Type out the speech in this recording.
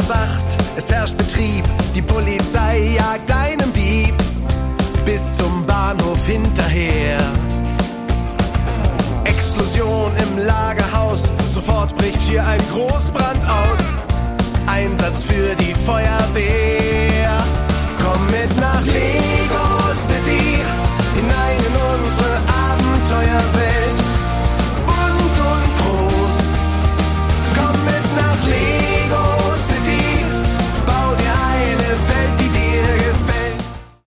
überwacht, es herrscht Betrieb, die Polizei jagt einem Dieb bis zum Bahnhof hinterher. Explosion im Lagerhaus, sofort bricht hier ein Großbrand aus. Einsatz für die Feuerwehr, komm mit nach Leer.